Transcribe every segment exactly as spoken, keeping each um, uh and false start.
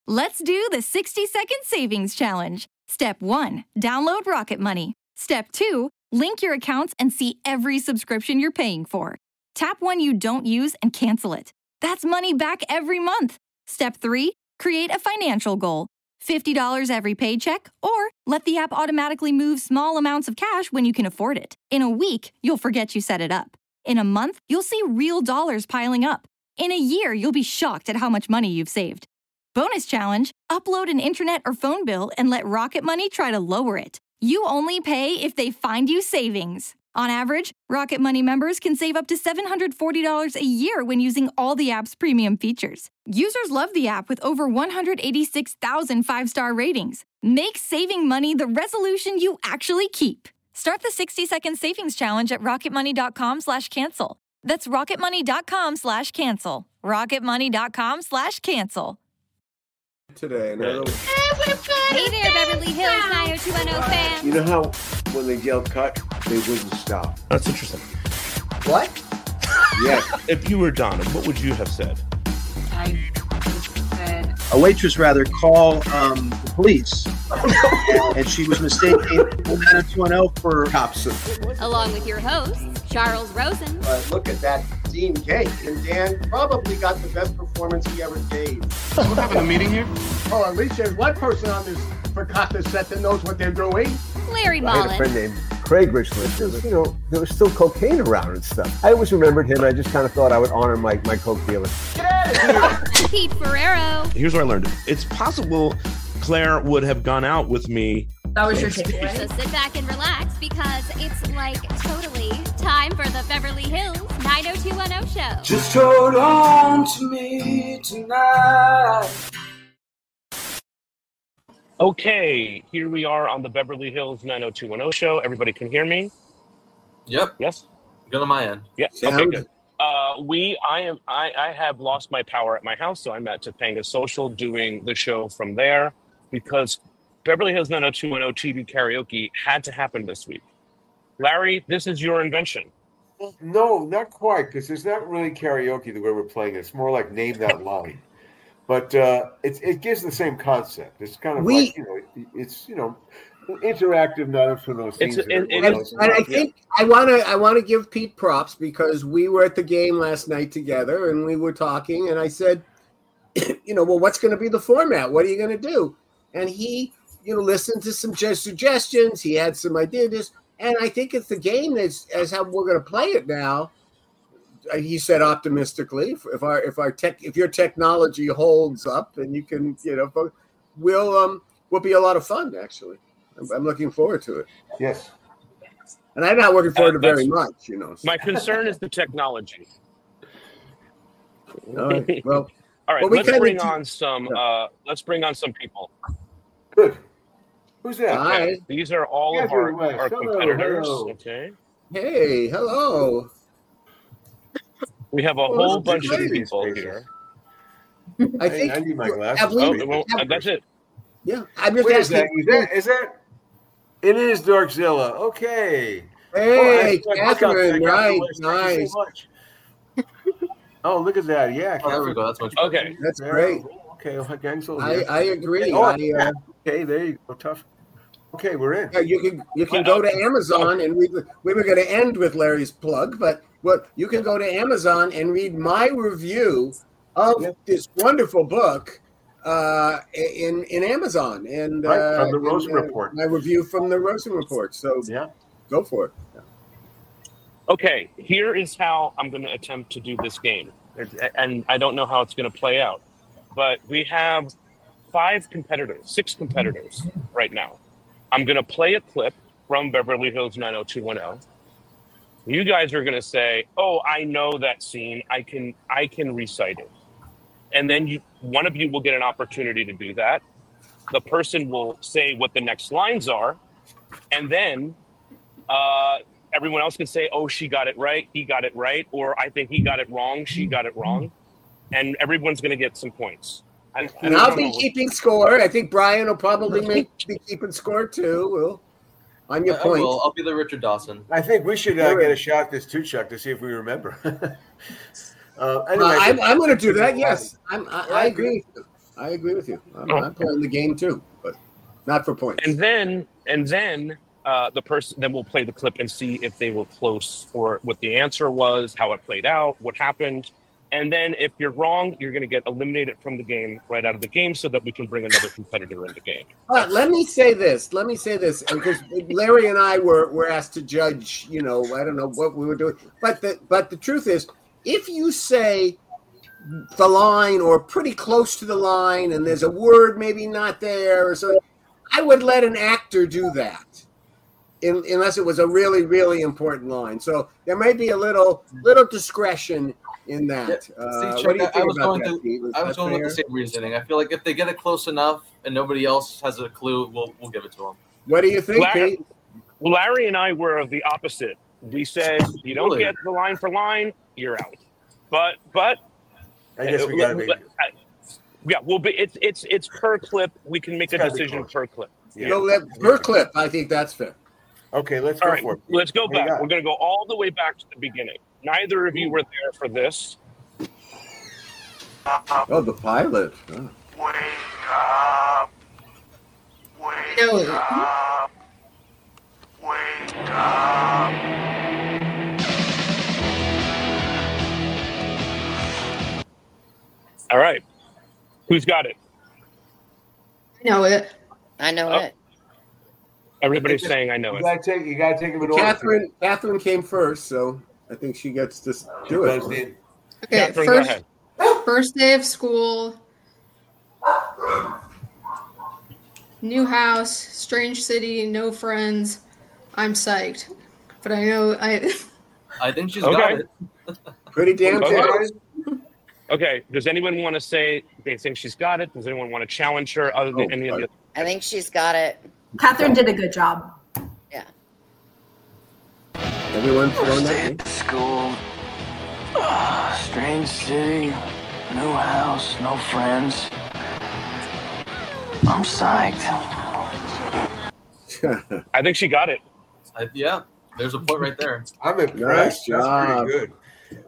Let's do the sixty second savings challenge. Step one, download Rocket Money. Step two, link your accounts and see every subscription you're paying for. Tap one you don't use and cancel it. That's money back every month. Step three, create a financial goal. fifty dollars every paycheck, or let the app automatically move small amounts of cash when you can afford it. In a week, you'll forget you set it up. In a month, you'll see real dollars piling up. In a year, you'll be shocked at how much money you've saved. Bonus challenge, upload an internet or phone bill and let Rocket Money try to lower it. You only pay if they find you savings. On average, Rocket Money members can save up to seven hundred forty dollars a year when using all the app's premium features. Users love the app with over one hundred eighty-six thousand five-star ratings. Make saving money the resolution you actually keep. Start the sixty second savings challenge at rocketmoney.com slash cancel. That's rocketmoney.com slash cancel. rocketmoney.com slash cancel. Today. And Hey there, Beverly Hills nine oh two one oh fans. you know how when they yell cut, they wouldn't stop. That's interesting. What? Yes. If you were Donna, what would you have said? I said A waitress, rather, call um, the police, and she was mistaking nine oh two one oh for Cops. Along with your hosts, Charles Rosen, Uh, look at that Dean Cake. And Dan probably got the best performance he ever gave. We're having a meeting here? Oh, at least there's one person on this Verkata set that knows what they're doing. Larry I had a friend Mullen, named Craig Richland. There was, you know, there was still cocaine around and stuff. I always remembered him. I just kind of thought I would honor my, my coke dealer. Pete Ferrero, Here's where I learned it. It's possible Claire would have gone out with me. that was your so takeaway. sit back and relax because it's like totally time for the Beverly Hills nine oh two one oh show. Just hold on to me tonight. Okay, here we are on the Beverly Hills nine oh two one oh show. Everybody can hear me? Yep. Yes? Good on my end. Yeah. Okay, Sound. good. Uh, we, I am, I, I have lost my power at my house, so I'm at Topanga Social doing the show from there because Beverly Hills nine oh two one oh T V karaoke had to happen this week. Larry, this is your invention. No, not quite, because it's not really karaoke the way we're playing it. It's more like name that line. But uh, it, it gives the same concept. It's kind of We- like, you know, it's, you know, interactive, not for those It's- scenes. it- it And, is- and I think I want to I want to give Pete props because we were at the game last night together and we were talking and I said, you know, well, what's going to be the format? What are you going to do? And he, you know, listened to some just suggestions. He had some ideas, and I think it's the game that's as how we're going to play it now. Uh, He said optimistically, if, if our if our tech if your technology holds up and you can, you know, fo- we'll um will be a lot of fun actually. I'm, I'm looking forward to it. Yes. And I'm not looking forward Uh, to very that's- much, you know. so- My concern is the technology. All right. Well, All right, Well, we let's kinda bring do- on some. Uh, let's bring on some people. Good. Who's that? hi. These are all of Catherine our, West. our Hello, competitors. hello. Okay, Hey, hello. we have a Well, whole that's bunch of great. people Gracious. here. I Hey, think I need my glasses. have we- Oh, well, uh, that's it. yeah. I'm just Where is that? asking. Is that? Is that? It is Dorkzilla. Okay. Hey, Oh, I- I got- I Catherine, got the right, list. Thank you nice. so much. Oh, look at that. Yeah. Oh, there we go. That's much better. Okay, That's Very great. cool. Okay, well, Gangsel I, here. I agree. Oh, I, uh, okay, there you go. Tough. Okay, we're in. yeah, you can you can go to Amazon and read. We were going to end with Larry's plug, but what you can go to Amazon and read my review of Yeah. this wonderful book uh, in in Amazon and Right, uh, from the Rosen and, uh, Report. My review from the Rosen Report. So Yeah. go for it. okay. Here is how I'm going to attempt to do this game, and I don't know how it's going to play out, but we have five competitors, six competitors right now. I'm going to play a clip from Beverly Hills nine oh two one oh. You guys are going to say, "Oh, I know that scene. I can I can recite it." And then you one of you will get an opportunity to do that. The person will say what the next lines are, and then uh, everyone else can say, "Oh, she got it right. He got it right," or "I think he got it wrong. She got it wrong," and everyone's going to get some points. I, I And don't I'll know be what- keeping score. I think Brian will probably make, be keeping score too. Will on your I, I point. will. I'll be the Richard Dawson. I think we should uh, get a shot at this two, Chuck, to see if we remember. uh, Uh, anyway, I'm, I'm going to do that. Yes, I'm, I, I agree. I agree with you. I'm, I'm playing the game too, but not for points. And then, and then uh, the person, then we'll play the clip and see if they were close or what the answer was, how it played out, what happened. And then if you're wrong, you're going to get eliminated from the game right out of the game so that we can bring another competitor in the game. All right, let me say this. Let me say this, because Larry and I were, were asked to judge, you know, I don't know what we were doing. But the, but the truth is, if you say the line or pretty close to the line and there's a word maybe not there or so, I would let an actor do that. In, unless it was a really, really important line. So there may be a little little discretion in that. Yeah. Uh, See, what do you Chuck, think I was about going that, to, Steve? Is I was that going with fair? the same reasoning. I feel like if they get it close enough and nobody else has a clue, we'll we'll give it to them. What do you think, Larry, Pete? Larry and I were of the opposite. We said, you don't Really? get the line for line, you're out. But, but, I guess we gotta uh, make uh, yeah, we'll be, it's, it's, it's per clip. We can make It's a gotta be decision close. per clip. Yeah. So that, per clip, I think that's fair. Okay, let's All go right, for it. let's go What do you back. got? We're going to go all the way back to the beginning. Neither of you were there for this. Oh, the pilot. Oh. All right. Who's got it? I know it. I know Oh. it. Everybody's saying I know You it. gotta take. You gotta take them in order. Catherine, Catherine came first, so I think she gets to do it. Buzzed in. Okay, Catherine, go first ahead. first day of school. New house, strange city, no friends. I'm psyched. But I know I I think she's Okay. got it. Pretty damn Okay. close. Okay. Does anyone want to say they think she's got it? Does anyone want to challenge her other than Oh, any of the? I think she's got it. Catherine did a good job. Yeah. Everyone throwing that in? School. Ah, strange city. New house. No friends. I'm psyched. I think she got it. I, yeah, there's a point right there. I'm Nice impressed. That's job. pretty good.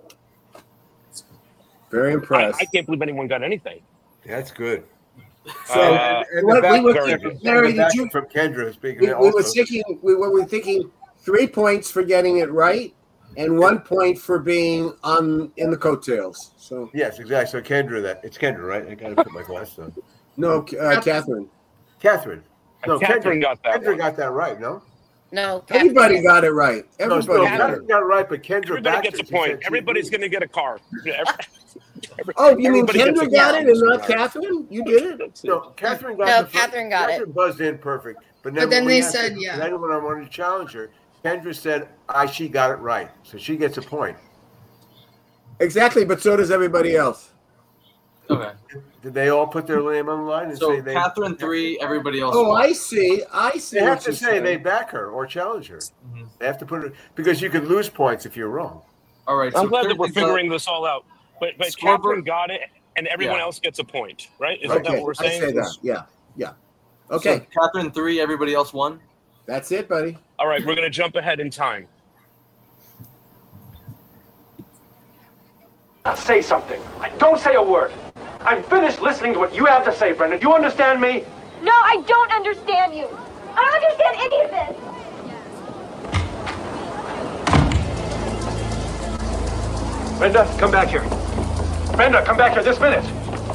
Very I, impressed. I can't believe anyone got anything. That's good. So, Uh, and what the back, we were- and the Larry, back did you- from Kendra speaking. we, we also. were thinking we were, we were thinking three points for getting it right and one point for being on in the coattails. So Yes, exactly. So Kendra, that it's Kendra, right? I gotta put my glasses on. no, uh, Catherine. Catherine. No, Catherine Kendra got that Kendra one. got that right. No. No. Catherine Everybody did. got it right. No, Everybody. no, got it. Catherine got it right, but Kendra Everybody backed gets a it. She said point. she Everybody's agreed. going to get a car. Yeah, every- every- Oh, you mean everybody gets Kendra a got car. it and not Catherine? You did it. No, Catherine got No, the first- Catherine got it. Catherine buzzed in perfect. But, But then when we they asked said, her, yeah. Then when I wanted to challenge her, Kendra said, "I she got it right," so she gets a point. Exactly, but so does everybody else. Okay. Did they all put their name on the line and So say they? Catherine three, everybody else. Oh, one. I see. I see. They have what to you're say saying. they back her or challenge her. Mhm. They have to put it because you could lose points if you're wrong. All right. I'm so glad that we're Thursday- figuring this all out. But but Scoreboard- Catherine got it, and everyone Yeah. else gets a point, right? Isn't that Okay, what we're I saying? say that. Yeah, yeah. So Okay, Catherine three, everybody else one. that's it, buddy. All right, we're going to jump ahead in time. Now say something. Don't say a word. I'm finished listening to what you have to say, Brendan. Do you understand me? No, I don't understand you. I don't understand any of this. Brenda, come back here. Brenda, come back here this minute.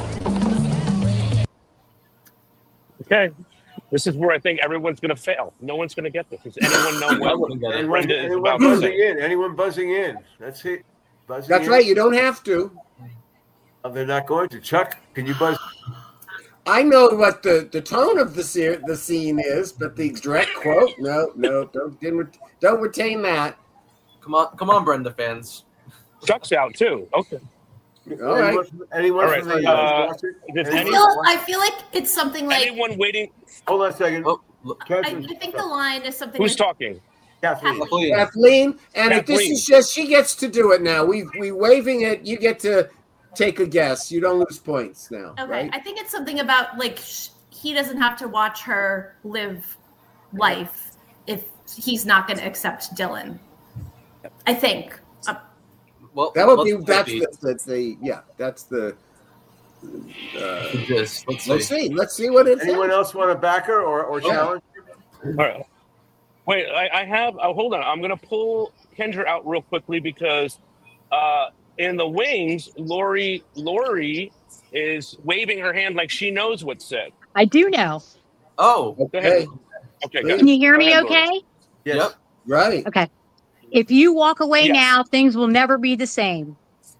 Okay. This is where I think everyone's going to fail. No one's going to get this. Does anyone know I what wouldn't get it. Anyone, Brenda is anyone about to buzzing say? in? Anyone buzzing in? That's it. Buzzing That's in? right. You don't have to. Oh, they're not going to. Chuck, can you buzz? I know what the, the tone of the se- the scene is, but the direct quote, no, no, don't didn't, don't retain that. Come on, come on, Brenda fans. Chuck's out too. Okay. All right. Anyone, anyone All right, from the uh, uh, does I any- feel, I feel like it's something like Anyone waiting? Hold on a second. Oh, look, I, I Catherine, think the line is something Who's like talking? Kathleen. Kathleen. Kathleen, and if this Kathleen. is just she gets to do it now. We we waving it. You get to take a guess. You don't lose points now. Okay, Right? I think it's something about like sh- he doesn't have to watch her live life if he's not going to accept Dylan. I think. Uh, Well, That would let's be play that's Pete. the, that's the yeah that's the Uh, Yes, let's let's see. see. Let's see what it Anyone says. else want to back her or, or challenge? All right. Wait, I, I have. Oh, hold on. I'm going to pull Kendra out real quickly because uh, in the wings, Lori Lori is waving her hand like she knows what's said. I do know. Oh, Go ahead. Okay, good. Can you hear Go me ahead, Lori. okay? Yes. Yep. Right. Okay. If you walk away Yes. now, things will never be the same.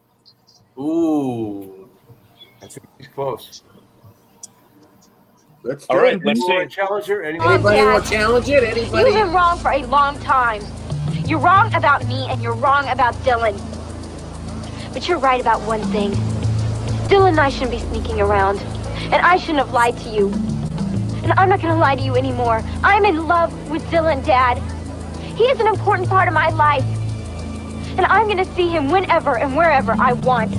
Ooh. I think he's close. Let's All do right, it. let's Anyone see. want to challenge her? Anyone? Anybody Dad. want to challenge it? Anybody? You've been wrong for a long time. You're wrong about me and you're wrong about Dylan. But you're right about one thing. Dylan and I shouldn't be sneaking around. And I shouldn't have lied to you. And I'm not going to lie to you anymore. I'm in love with Dylan, Dad. He is an important part of my life. And I'm going to see him whenever and wherever I want.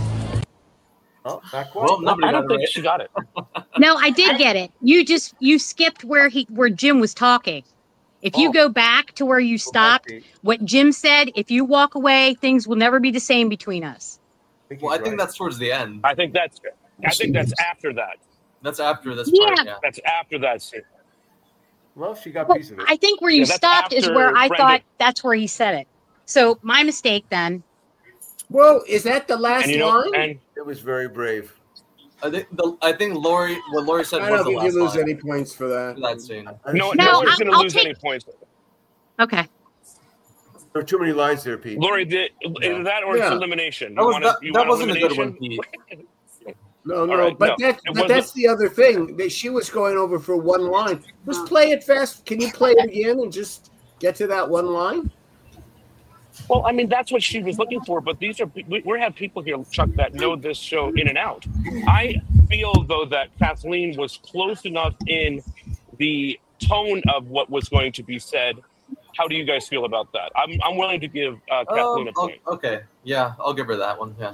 Oh, not quite. Well, nobody I got don't it think right. she got it. No, I did get it. You just you skipped where he where Jim was talking. If you Oh. go back to where you stopped, Pete. what Jim said, if you walk away, things will never be the same between us. think Well, I he's think right. that's towards the end. I think that's. I think that's after that. That's after this Yeah. part. Yeah. That's after that scene. Well, she got a Well, piece of it. I think where you Yeah, that's stopped is after where I Brenda- thought that's where he said it. So my mistake then. Well, is that the last And you know, line? and It was very brave. I think the I think Lori what Lori said I was don't the think you last lose line any points for that. for that scene. no, No, no one's I'll- going to I'll lose take- any points. Okay. There are too many lines there, Pete. Lori, did either that or it's Yeah. elimination. That You was want that, you that want wasn't a good elimination? one, Pete. No, no, All right, but no, that, it but wasn't- that's the other thing. That she was going over for one line. Just play it fast. Can you play it again and just get to that one line? Well, I mean, that's what she was looking for. But these are we, we have people here, Chuck, that know this show in and out. I feel though that Kathleen was close enough in the tone of what was going to be said. How do you guys feel about that? I'm I'm willing to give uh, Kathleen Um, a point. okay, yeah, I'll give her that one. Yeah.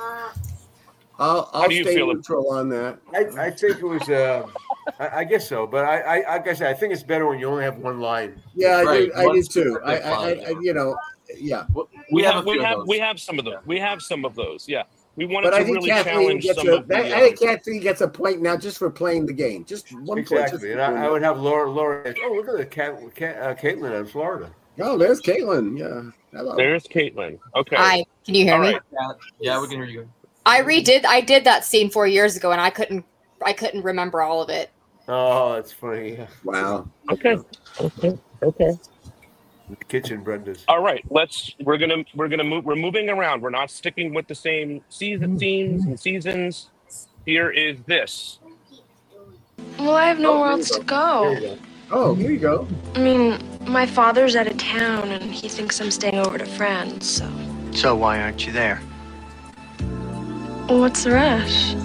I'll, How I'll do you stay feel ab- neutral on that. I, I think it was. Uh, I, I guess so, but I, I, like I said, I think it's better when you only have one line. Yeah, I Right, do. I one do too. I, specific I, I, line, I, you know, yeah. We, We, have, a few we of have those. we have some of them. We have some of those. Yeah, we wanted But I to think really Kathleen challenge gets some a. of the. That, I uh, think Kathleen gets a point now just for playing the game. Just one point. Just Exactly, for and I, doing I that. would have Laura. Laura. Oh, look at the cat, cat uh, Caitlin in Florida. Oh, there's Caitlin. Yeah. Hello. There's Caitlin. Okay. Hi, can you hear All me? right. Yeah, yeah, we can hear you. I redid. I did that scene four years ago, and I couldn't. I couldn't remember all of it. Oh, that's funny. Wow. Okay. Okay. Okay. The kitchen, Brenda's. All right. Let's. We're gonna. We're gonna move. We're moving around. We're not sticking with the same season themes and seasons. Here is this. Well, I have Oh, nowhere there else you to go. There go. you go. Oh, here you go. I mean, my father's out of town and he thinks I'm staying over to friends, so. So why aren't you there? What's the rush?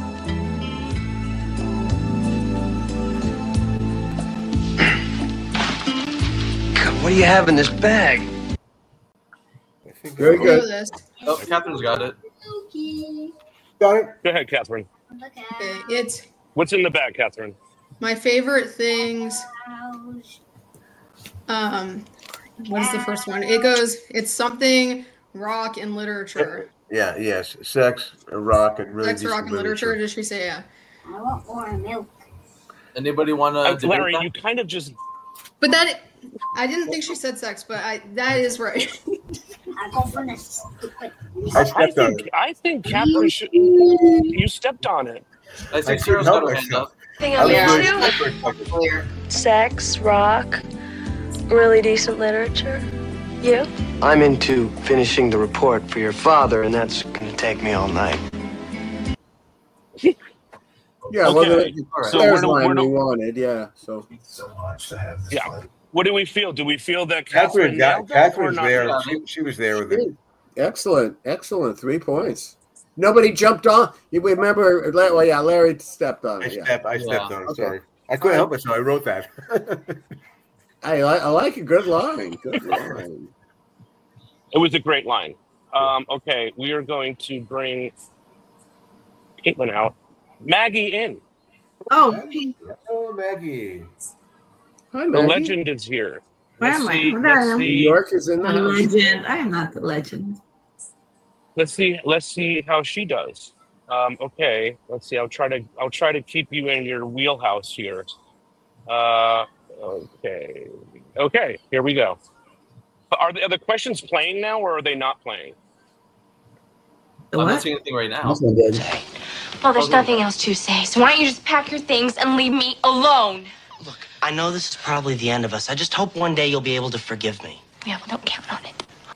God, what do you have in this bag? Very I know good. this. Oh, Catherine's got it. Got it. Go ahead, Catherine. Okay, it's What's in the bag, Catherine? my favorite things. Um, what is the first one? It goes. It's something rock and literature. Yeah. Yes. Sex, rock, and really Sex, decent rock, and literature. Did she say yeah? I want more milk. Anybody want Uh, to? Larry, you kind of just. But that I didn't think she said sex, but I that is right. I go for this. I I stepped on think. it. I think Catherine should. You stepped on it. I I think couldn't Sarah's help got her hand myself. up. Thing I I'm was into? really stuck for a second. Sex, rock, really decent literature. You? I'm into finishing the report for your father, and that's going to take me all night. Yeah, well, Okay. the, All right. So there's where do- line where do- we wanted. Yeah. So Yeah. What do we feel? Do we feel that Catherine Catherine got. nailed that or Catherine's not? there. Yeah. She, she was there with it. excellent, excellent. Three points. Nobody jumped on. You remember? Well, yeah, Larry stepped on I it. Yeah. stepped. I Yeah. stepped on it. Okay. Sorry. I couldn't help myself. I wrote that. I, I, I like a good line. Good line. It was a great line. Um, okay, we are going to bring Caitlin out. Maggie in. Oh, Oh, Maggie. Hi, The Maggie. legend is here. Where Let's am I? see. Where I Let's am? New see. York is in the I'm a house. legend. I am not the legend. Let's see. Let's see how she does. Um, okay, let's see. I'll try to I'll try to keep you in your wheelhouse here. Uh, okay, okay. Here we go. Are the, are the questions playing now, or are they not playing? I'm not seeing anything right now. Well, there's nothing else to say, so why don't you just pack your things and leave me alone? Look, I know this is probably the end of us. I just hope one day you'll be able to forgive me. Yeah, well, don't count on it.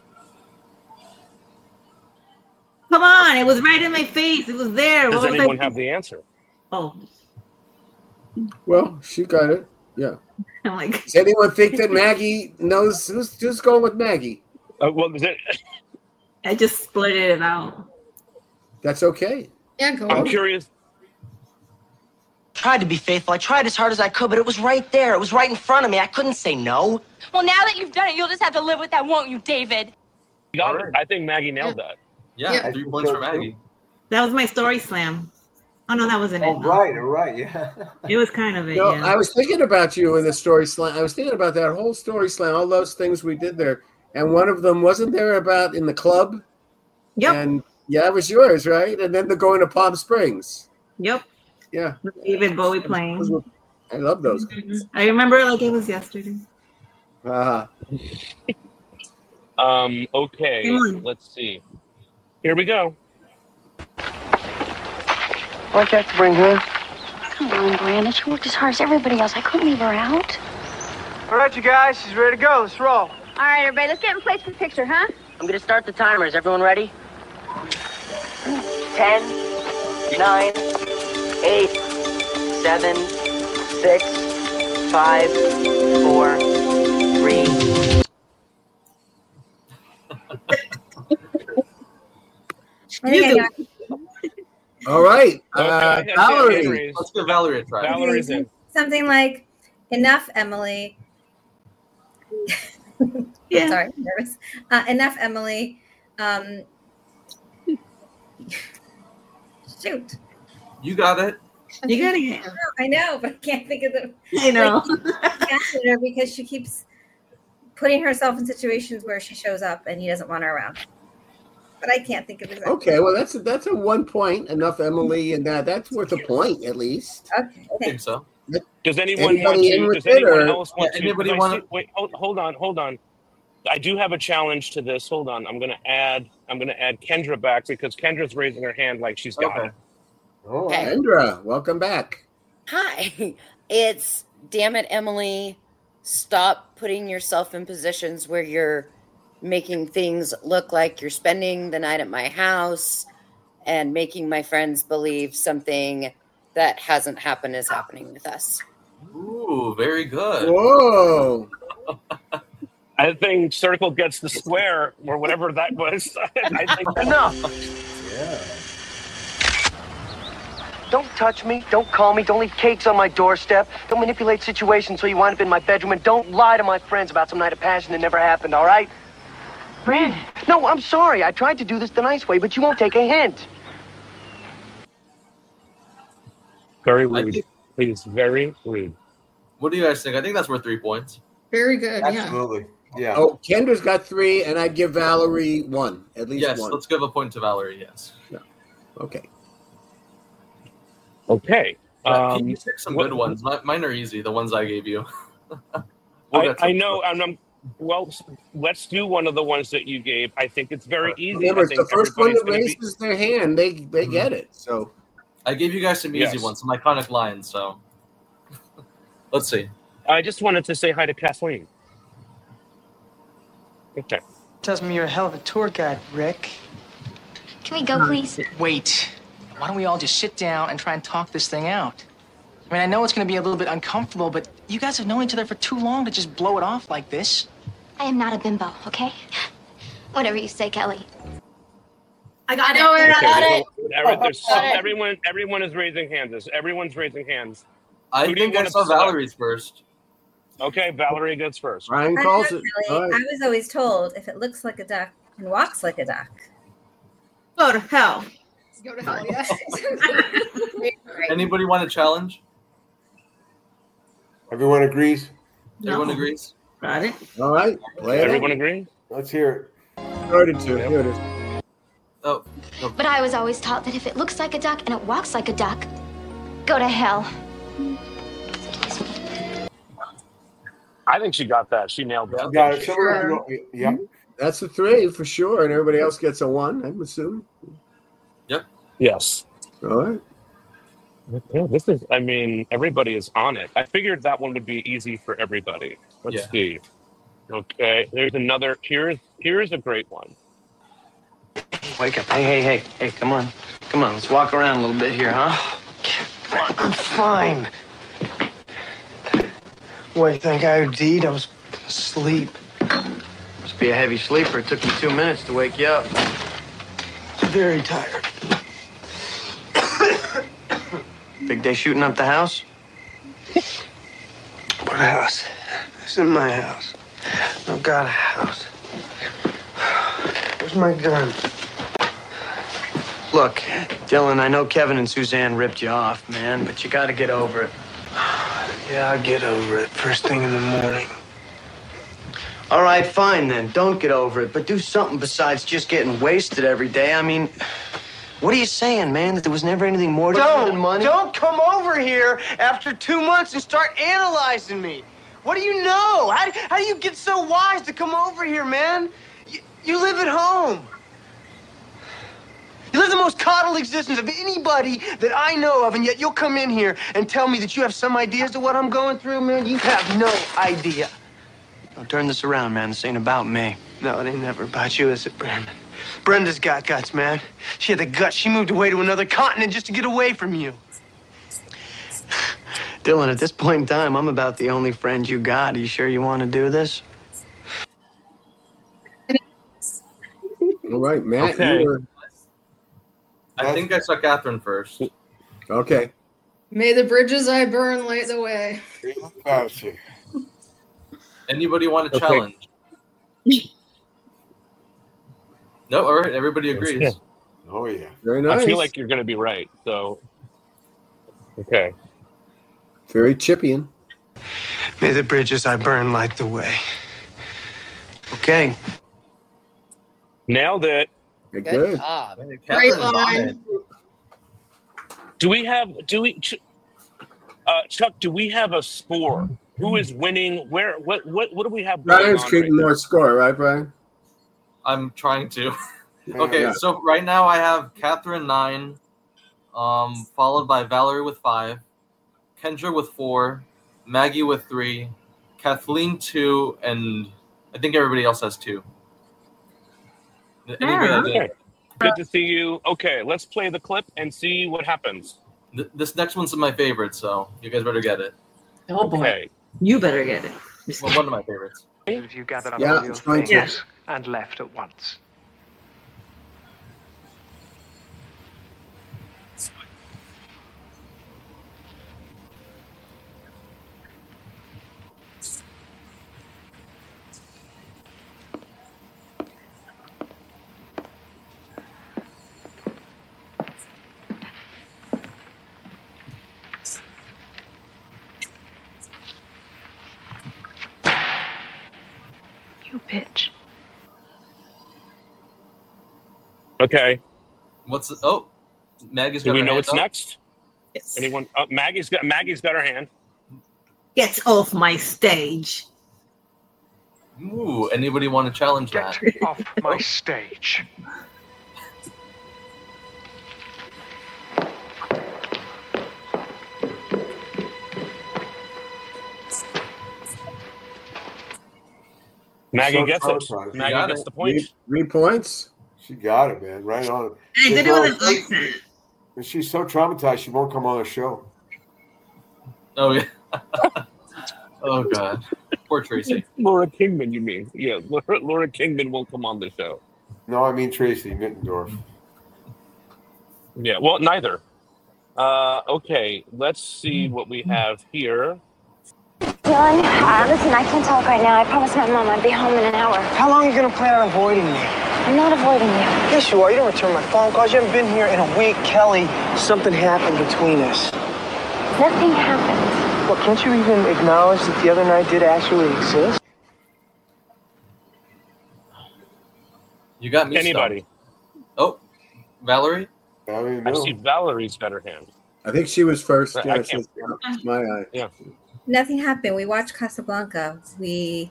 Come on, it was right in my face. It was there. Does What was anyone I- have the answer? Oh, Well, she got it. Yeah. I'm like, Does anyone think that Maggie knows? Who's who's going with Maggie? Uh, well, is it? I just splitted it out. That's okay. Yeah, go I'm on. curious. Tried to be faithful. I tried as hard as I could, but it was right there. It was right in front of me. I couldn't say no. Well, now that you've done it, you'll just have to live with that, won't you, David? You got it. I think Maggie nailed that. Yeah, Yeah. three points for Maggie. That was my story slam. Oh no, that wasn't Oh, it. right, right, yeah. It was kind of it. No, yeah. I was thinking about you in the story slam. I was thinking about that whole story slam, all those things we did there, and one of them wasn't there about in the club. Yep. And yeah, it was yours, right? And then the going to Palm Springs. Yep. Yeah. David Bowie playing. I love those. I remember it like it was yesterday. Uh, Um, okay, Come on. let's see. Here we go. Why'd you have to bring her? Come on, Brandon. She worked as hard as everybody else. I couldn't leave her out. All right, you guys, she's ready to go. Let's roll. All right, everybody, let's get in place for the picture, huh? I'm gonna start the timer. Is everyone ready? Ten, nine, eight, seven, six, five, four, three. I think I got it. all right. Uh, Okay, I see Valerie. hand raised. Let's give Valerie a try. Valerie's in. Something like, enough, Emily. Yeah. Sorry, I'm nervous. Uh, enough, Emily. Um, shoot. You got it. You got it. I know, I know, but I can't think of the. I know. Like, her because she keeps putting herself in situations where she shows up and he doesn't want her around. But I can't think of exactly. Okay, well that's a, that's a one point. Enough, Emily, and that that's worth a point at least. Okay. I think so. Does anyone want Anybody in to? with Does it, anyone or- else want Yeah, to? anybody I wanna- see- Wait, hold, hold on, hold on. I do have a challenge to this. Hold on. I'm gonna add. I'm gonna add Kendra back because Kendra's raising her hand like she's got Okay. it. Oh, Okay. Kendra, welcome back. Hi. It's damn it, Emily. Stop putting yourself in positions where you're making things look like you're spending the night at my house and making my friends believe something that hasn't happened is happening with us. Ooh, very good. Whoa. I think circle gets the square or whatever that was. I think Enough. Yeah. Don't touch me. Don't call me. Don't leave cakes on my doorstep. Don't manipulate situations so you wind up in my bedroom. And don't lie to my friends about some night of passion that never happened, all right? Brandon. No, I'm sorry. I tried to do this the nice way, but you won't take a hint. very I rude. think- Please, very rude. What do you guys think? I think that's worth three points. Very good. Yeah. Absolutely. Yeah. Oh, Kendra's got three, and I'd give Valerie one, at least Yes, one. let's give a point to Valerie. Yes. Okay. Okay. Yeah, Um, you picked some what- good ones. Mi- Mine are easy. The ones I gave you. We'll I, get to I them. know. And I'm, well, s- let's do one of the ones that you gave. I think it's very easy. Remember, I it's think the first one everybody's that gonna be- raises their hand, they they get it. So I gave you guys some easy Yes. ones, some iconic lines. So let's see. I just wanted to say hi to Kathleen. Okay. Tells me you're a hell of a tour guide, Rick. Can we go, please? Wait. Why don't we all just sit down and try and talk this thing out? I mean, I know it's going to be a little bit uncomfortable, but you guys have known each other for too long to just blow it off like this. I am not a bimbo, okay? Whatever you say, Kelly. I got No, it. we're not on Okay, it. well, every- there's some- Got it. everyone, everyone is raising hands. Everyone's raising hands. I Who do you think I wanna saw select? Valerie's first. Okay, Valerie goes first. Ryan I calls know, it. Kelly. All right. I was always told if it looks like a duck and walks like a duck. Go to hell. Go to hell, yeah. Anybody want a challenge? Everyone agrees? Everyone No. agrees? Got it. All right. Play it. Everyone agree? Let's hear Started to. Here it is. Oh. No. But I was always taught that if it looks like a duck and it walks like a duck, go to hell. I think she got that. She nailed that. Got it. Sure. Yeah. That's a three for sure, and everybody else gets a one, I'm assuming. Yep. Yes. All right. Yeah, this is, I mean, everybody is on it. I figured that one would be easy for everybody. Let's Yeah. see. Okay, there's another. Here's here's a great one. Wake up. Hey, hey, hey. Hey, come on. Come on, let's walk around a little bit here, huh? I'm fine. What, you think I O D'd? I was asleep. Must be a heavy sleeper. It took me two minutes to wake you up. Very tired. Big day shooting up the house? What house? This isn't my house. I've got a house. Where's my gun? Look, Dylan, I know Kevin and Suzanne ripped you off, man, but you gotta get over it. Yeah, I'll get over it first thing in the morning. All right, fine then. Don't get over it, but do something besides just getting wasted every day. I mean, what are you saying, man? That there was never anything more to you than Don't, money? don't come over here after two months and start analyzing me. What do you know? How, how do you get so wise to come over here, man? You, you live at home. You live the most coddled existence of anybody that I know of, and yet you'll come in here and tell me that you have some ideas to what I'm going through, man? You have no idea. Don't turn this around, man. This ain't about me. No, it ain't never about you, is it, Brandon? Brenda's got guts, man. She had the guts. She moved away to another continent just to get away from you. Dylan, at this point in time, I'm about the only friend you got. Are you sure you want to do this? All right, Matt. Okay. You were... I think I saw Catherine first. Okay. May the bridges I burn light the way. Anybody want to Okay. challenge? No, all right. Everybody agrees. Yeah. Oh yeah. Very nice. I feel like you're going to be right. So, okay. Very Chippian. May the bridges I burn light the way. Okay. Nailed it. Good. Good job. Great line. Do we have? Do we? Ch- Uh, Chuck, do we have a score? Who is winning? Where? What? What? What do we have? going Brian's on keeping right more score, right, Brian? I'm trying to. Okay, Yeah. so right now I have Catherine nine, um, followed by Valerie with five, Kendra with four, Maggie with three, Kathleen two, and I think everybody else has two. Anybody now? that did- Okay. Good to see you. Okay, let's play the clip and see what happens. Th- This next one's my favorite, so you guys better get it. Oh boy. Okay. You better get it. Well, one of my favorites. You gathered up Yeah, all your it's mine things too. and left at once. You bitch. Okay. What's the, oh, Maggie's got Do we her know hand what's up. next? Yes. Anyone? Uh, Maggie's got Maggie's got her hand. Get off my stage. Ooh, anybody want to challenge that? Get off my stage. Maggie So gets it. traumatized. Maggie got gets it. the point. Three, three points. She got it, man. Right on it. I did it Well, with an accent. And she's so traumatized she won't come on the show. Oh yeah. Oh god. Poor Tracy. Laura Kingman, you mean? Yeah, Laura, Laura Kingman will come on the show. No, I mean Tracy Mittendorf. Yeah, well, neither. Uh, okay, let's see what we have here. Dylan, uh, listen, I can't talk right now. I promised my mom I'd be home in an hour. How long are you gonna plan on avoiding me? I'm not avoiding you. Yes, you are. You don't return my phone calls. You haven't been here in a week, Kelly. Something happened between us. Nothing happened. Well, can't you even acknowledge that the other night did actually exist? You got me. Anybody? stumped. Oh, Valerie? Valerie I see Valerie's better hand. I think she was first. I Yes, can't- it's my eye. Yeah. Nothing happened. We watched Casablanca. We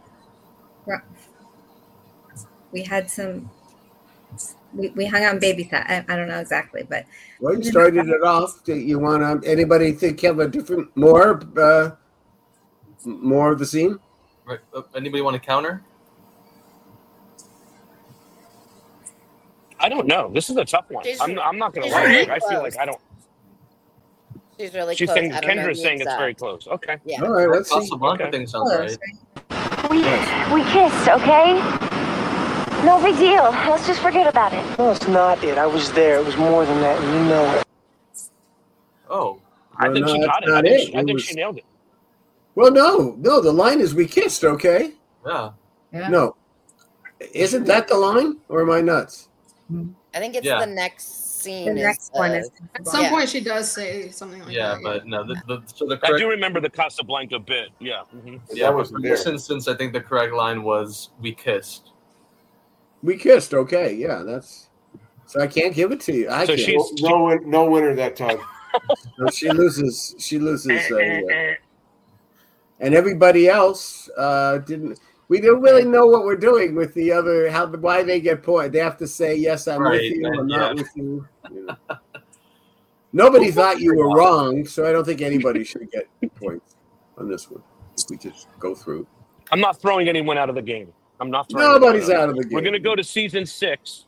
we had some. We, we hung out and babysat. I, I don't know exactly, but Well, you started it off. Do you want to? Anybody think have a different more? Uh, more of the scene? Right. Uh, anybody want to counter? I don't know. This is a tough one. She's- I'm, I'm not going to she's lie. really I feel close. like I don't. She's really She's close. saying I don't know Kendra's the saying it's exact. very close. Okay. Yeah. All right, let's see. Casablanca Okay. thing sounds Close, right. We we kissed, okay? No big deal. Let's just forget about it. No, it's not it. I was there. It was more than that, and you know it. Oh. I Well, think no, she that's got it. I not think, it. she, I It think was- she nailed it. Well, no, no. The line is "we kissed." Okay. Yeah. Yeah. No, isn't that the line, or am I nuts? I think it's Yeah. the next scene. the is next one the- is At some Yeah. point, she does say something like Yeah, that. but no. The, the, so the I correct, do remember the Casablanca bit. Yeah. hmm yeah, That but wasn't for this there. instance, I think the correct line was "we kissed." We kissed. Okay, yeah, that's. So I can't give it to you. I So can't. she's- No, no, win- no winner that time. No, she loses. She loses. Uh, yeah. And everybody else uh, didn't. We don't really know what we're doing with the other. How why they get point? They have to say yes, I'm Right, with you. and I'm not yeah. with you. you know. Nobody thought you were wrong, so I don't think anybody should get points on this one. If we just go through. I'm not throwing anyone out of the game. I'm not throwing Nobody's anyone out of the game. We're going to go to season six.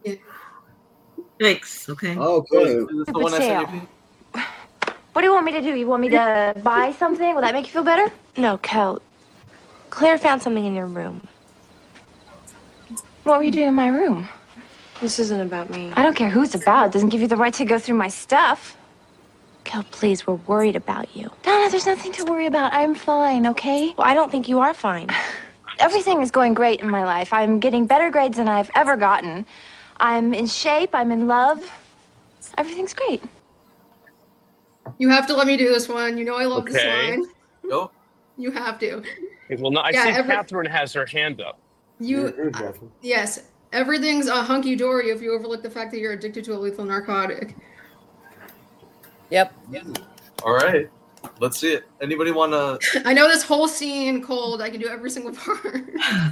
Six, okay. Okay. Is this the one I sent you? What do you want me to do? You want me to buy something? Will that make you feel better? No, Kel. Claire found something in your room. What were you doing in my room? This isn't about me. I don't care who it's about. It doesn't give you the right to go through my stuff. Kel, please, we're worried about you. Donna, there's nothing to worry about. I'm fine, okay? Well, I don't think you are fine. Everything is going great in my life. I'm getting better grades than I've ever gotten. I'm in shape. I'm in love. Everything's great. You have to let me do this one. You know I love this Okay. line. Go. You have to. Well, no, I Yeah, see every- Catherine has her hand up. You yes. Everything's a hunky dory if you overlook the fact that you're addicted to a lethal narcotic. Yep. All right. Let's see it. Anybody want to? I know this whole scene cold. I can do every single part.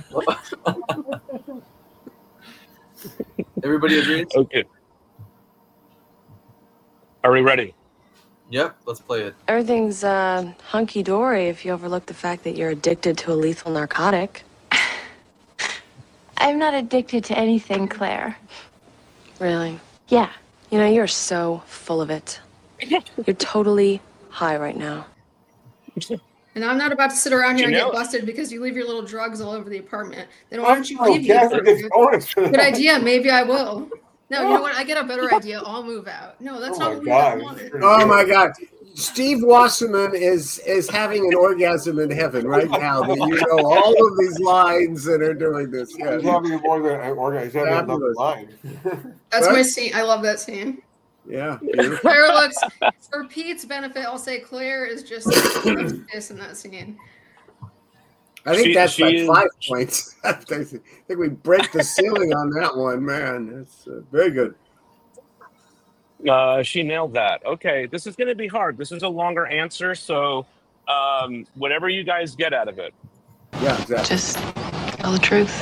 Everybody agrees? Okay. Are we ready? Yep. Let's play it. Everything's uh, hunky dory if you overlook the fact that you're addicted to a lethal narcotic. I'm not addicted to anything, Claire. Really? Yeah. You know, you're so full of it. You're totally high right now. And I'm not about to sit around here You and know- get busted because you leave your little drugs all over the apartment. Then why don't you Oh, leave Catherine gets you? bonus for Good that. idea. Maybe I will. No, you know what? I get a better idea. I'll move out. No, that's Oh not my what we God. wanted. Oh my God, Steve Wasserman is is having an orgasm in heaven right now. That you know all of these lines that are doing this. He's Yeah, having more than an organ. He's having another Fabulous. line. That's What? my scene. I love that scene. yeah. Claire looks, for Pete's benefit, I'll say Claire is just like this in that scene. I think She- that's she like is- five points. I think we break the ceiling on that one, man. That's uh, very good. Uh, she nailed that. Okay, this is going to be hard. This is a longer answer, so um, whatever you guys get out of it. Yeah, exactly. Just tell the truth.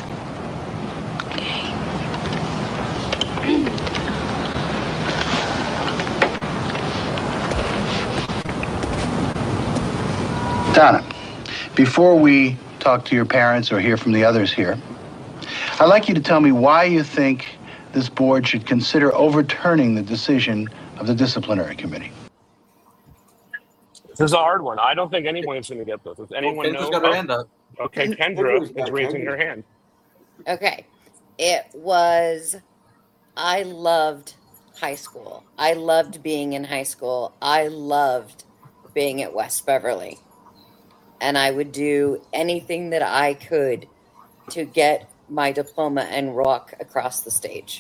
Donna, before we talk to your parents or hear from the others here, I'd like you to tell me why you think this board should consider overturning the decision of the disciplinary committee. This is a hard one. I don't think anyone's going to get this. Does anyone Kendra's know? got her hand up. Okay, Kendra Kendra's is got raising Kendra. her hand. Okay. It was, I loved high school. I loved being in high school. I loved being at West Beverly. And I would do anything that I could to get my diploma and walk across the stage.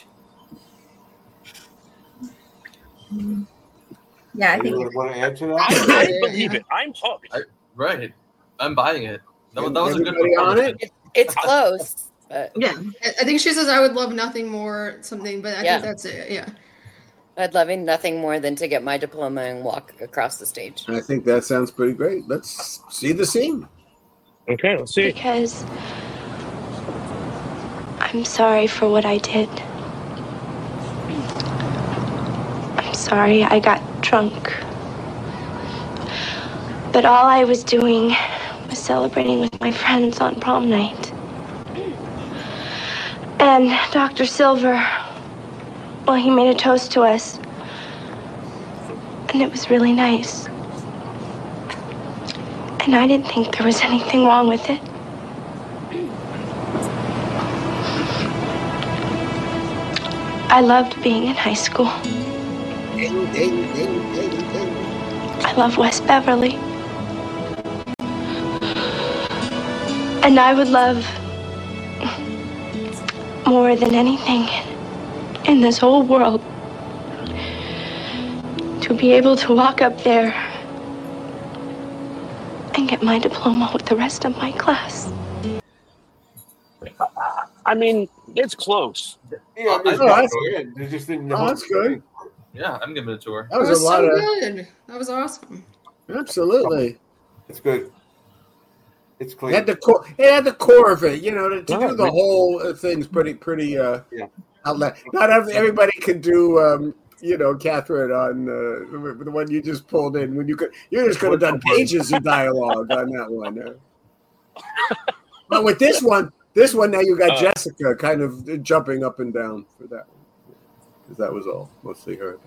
Yeah, I think You want to add to I, that? I believe it. I'm hooked. I, right. I'm buying it. That, was- that was a good Everybody on performance. it? It's close, but Yeah. I I think she says I would love nothing more something, but I Yeah. think that's it. Yeah. I'd love nothing more than to get my diploma and walk across the stage. I think that sounds pretty great. Let's see the scene. Okay, let's see. Because I'm sorry for what I did. I'm sorry I got drunk. But all I was doing was celebrating with my friends on prom night. And Doctor Silver, well, he made a toast to us. And it was really nice. And I didn't think there was anything wrong with it. I loved being in high school. I love West Beverly. And I would love more than anything in this whole world to be able to walk up there and get my diploma with the rest of my class. I mean, it's close. Yeah, I- I Oh, that's good. They just didn't know. Oh, that's good. Yeah, I'm giving it a tour. That was, That was a lot so of good. That was awesome. absolutely. It's good. It's It clean. had the core. It had the core of it. You know, to, to Yeah, do the we- whole uh, thing's pretty pretty. Uh, yeah. Outlet. Not ev- everybody can do. Um, you know, Catherine on uh, the one you just pulled in. When you could, you just could have done pages of dialogue on that one. Uh. But with this one, this one now you got Uh, Jessica kind of jumping up and down for that one. 'Cause that was all mostly her.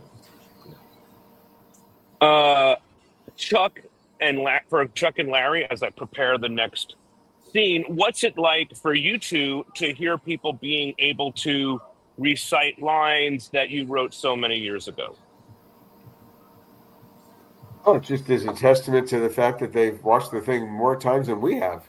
Uh, Chuck and La- for Chuck and Larry, as I prepare the next scene, what's it like for you two to hear people being able to recite lines that you wrote so many years ago? Oh, it just is a testament to the fact that they've watched the thing more times than we have.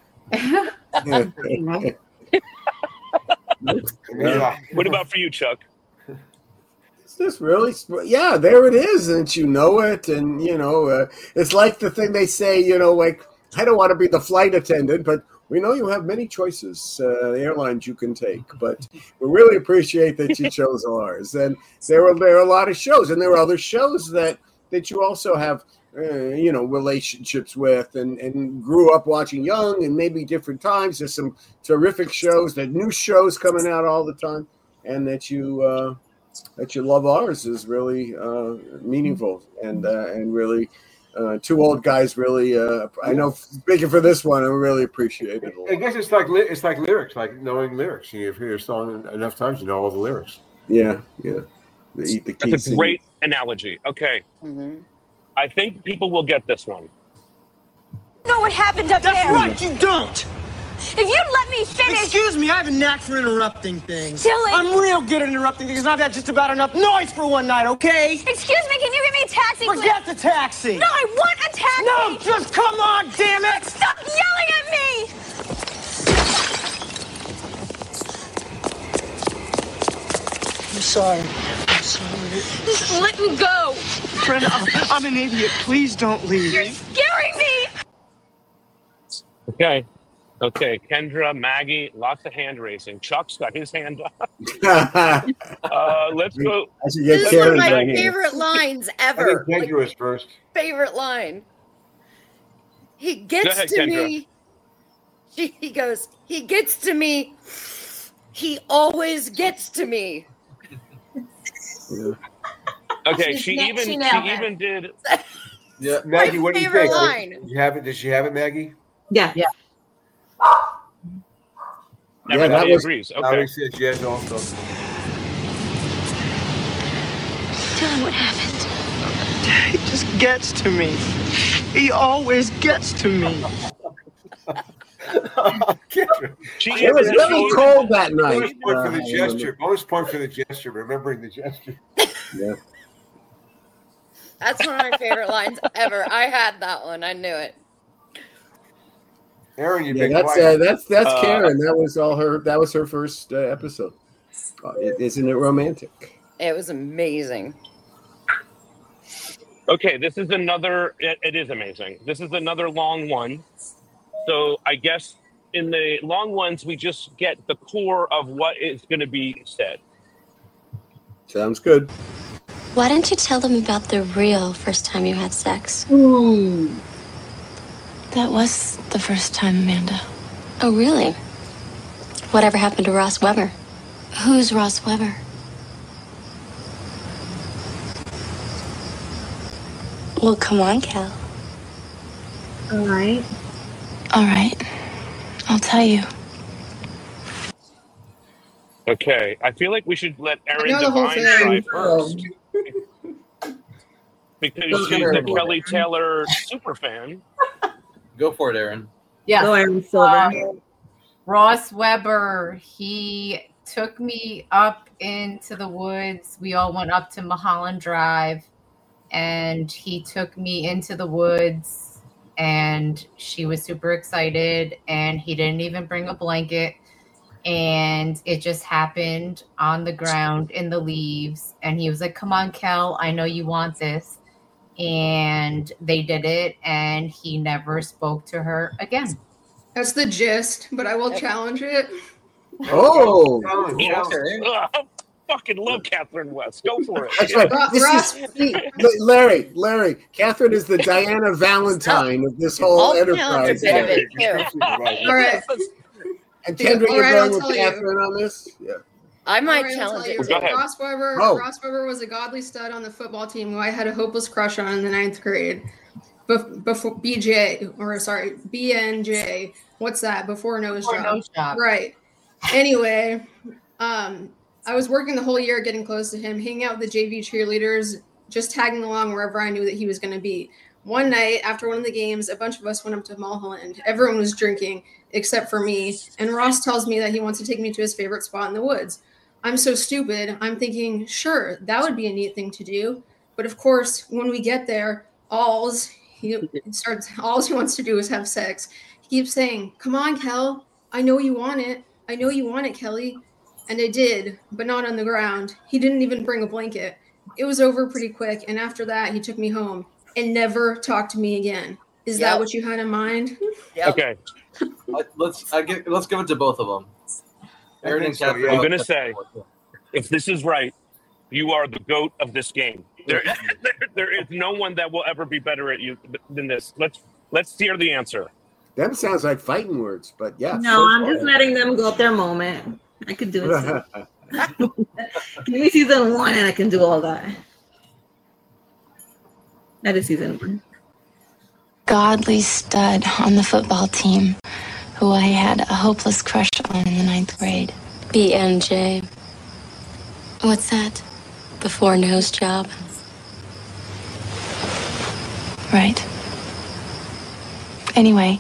I mean, uh, What about for you, Chuck? Is this really? sp- Yeah, there it is, and you know it, and you know uh, it's like the thing they say. You know, like I don't want to be the flight attendant, but we know you have many choices, uh, airlines you can take. But we really appreciate that you chose ours, and there were there are a lot of shows, and there are other shows that that you also have. Uh, you know, relationships with and, and grew up watching young and maybe different times. There's some terrific shows, that new shows coming out all the time, and that you uh, that you love ours is really uh, meaningful and uh, and really uh, two old guys really. Uh, I know speaking for this one, I really appreciate it. A lot. I guess it's like li- it's like lyrics, like knowing lyrics. You hear a song enough times, you know all the lyrics. Yeah, yeah. The eat the That's a key great analogy. Okay. I think people will get this one. know what happened up That's there. right, you don't. If you'd let me finish. Excuse me, I have a knack for interrupting things. Dylan. I'm real good at interrupting things, and I've had just about enough noise for one night, okay? Excuse me, can you give me a taxi, please? Forget the taxi. No, I want a taxi. No, just come on, damn it. Stop yelling at me. I'm sorry. I'm sorry. Just let me go. Friend, I'm, I'm an idiot. Please don't leave. You're scaring me. Okay. Okay. Kendra, Maggie, lots of hand raising. Chuck's got his hand up. uh, let's go. I should get This is Karen one of my back in. favorite lines I ever. think Kendra was first. Favorite line. He gets ahead, to Kendra. me. He, he goes, he gets to me. He always gets to me. Okay, She's she na- even she she, nailed it. even did. Yeah, Maggie, what do you favorite think? line. Did you have it? Did she have it, Maggie? Yeah. Yeah, Everybody that was- agrees. Okay. Larry says yes also. Dylan, what happened? He just gets to me. He always gets to me. Kendra. She It was is- really she- cold that Bonus night. point for Uh, the gesture. Bonus point for the gesture. Remembering the gesture. yeah. That's one of my favorite lines ever. I had that one. I knew it. Aaron, you've Yeah, been that's uh, quiet. that's that's Uh, Karen. That was all her. That was her first uh, episode. Uh, isn't it romantic? It was amazing. Okay, this is another. It, it is amazing. This is another long one. So I guess in the long ones, we just get the core of what is going to be said. Sounds good. Why didn't you tell them about the real first time you had sex? Ooh. That was the first time, Amanda. Oh, really? Whatever happened to Ross Weber? Who's Ross Weber? Well, come on, Cal. All right. All right. I'll tell you. Okay, I feel like we should let Erin know the whole Devine thing. try first. Because she's a Kelly Taylor super fan. Go for it, Aaron. Yeah. Go, Aaron Silver. Um, Ross Weber, he took me up into the woods. We all went up to Mulholland Drive, and he took me into the woods, and she was super excited, and he didn't even bring a blanket, and it just happened on the ground in the leaves, and he was like, come on, Kel, I know you want this. And they did it, and he never spoke to her again. That's the gist, but I will challenge it. Oh, Yes. Ugh, I fucking love Catherine West. Go for it. That's right. This is Larry. Larry. Catherine is the Diana Valentine of this whole I'll enterprise. count a bit of it, too. All right. And Kendra, All you're right, going I'll with tell you. Catherine on this? Yeah. I might All right, I'll challenge tell it. you. Go ahead. Ross Weber, Oh. Ross Weber was a godly stud on the football team who I had a hopeless crush on in the ninth grade. Bef- before B J, or sorry, B N J. What's that? Before nose Before job. nose job. Right. Anyway, um, I was working the whole year getting close to him, hanging out with the J V cheerleaders, just tagging along wherever I knew that he was going to be. One night, after one of the games, a bunch of us went up to Mulholland. Everyone was drinking except for me, and Ross tells me that he wants to take me to his favorite spot in the woods. I'm so stupid. I'm thinking, sure, that would be a neat thing to do. But of course, when we get there, alls he starts alls he wants to do is have sex. He keeps saying, come on, Kel. I know you want it. I know you want it, Kelly. And I did, but not on the ground. He didn't even bring a blanket. It was over pretty quick, and after that, he took me home and never talked to me again. Is Yep. that what you had in mind? Yep. Okay, I, let's I get, let's give it to both of them. Aaron and so, Catherine. yeah. I'm gonna say, if this is right, you are the GOAT of this game. There, there, there is no one that will ever be better at you than this. Let's let's hear the answer. Them sounds like fighting words, but yeah. No, I'm just letting them go up their moment. I could do it. Give me season one, and I can do all that. That is season one. Godly stud on the football team who I had a hopeless crush on in the ninth grade. B N J. What's that? Before nose job. Right. Anyway,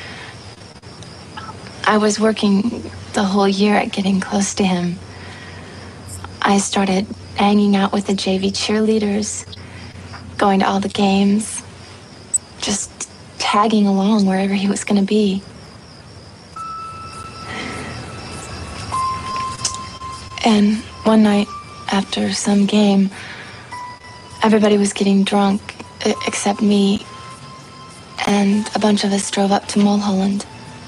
I was working the whole year at getting close to him. I started hanging out with the J V cheerleaders, going to all the games, just tagging along wherever he was going to be. And one night after some game, everybody was getting drunk e- except me, and a bunch of us drove up to Mulholland.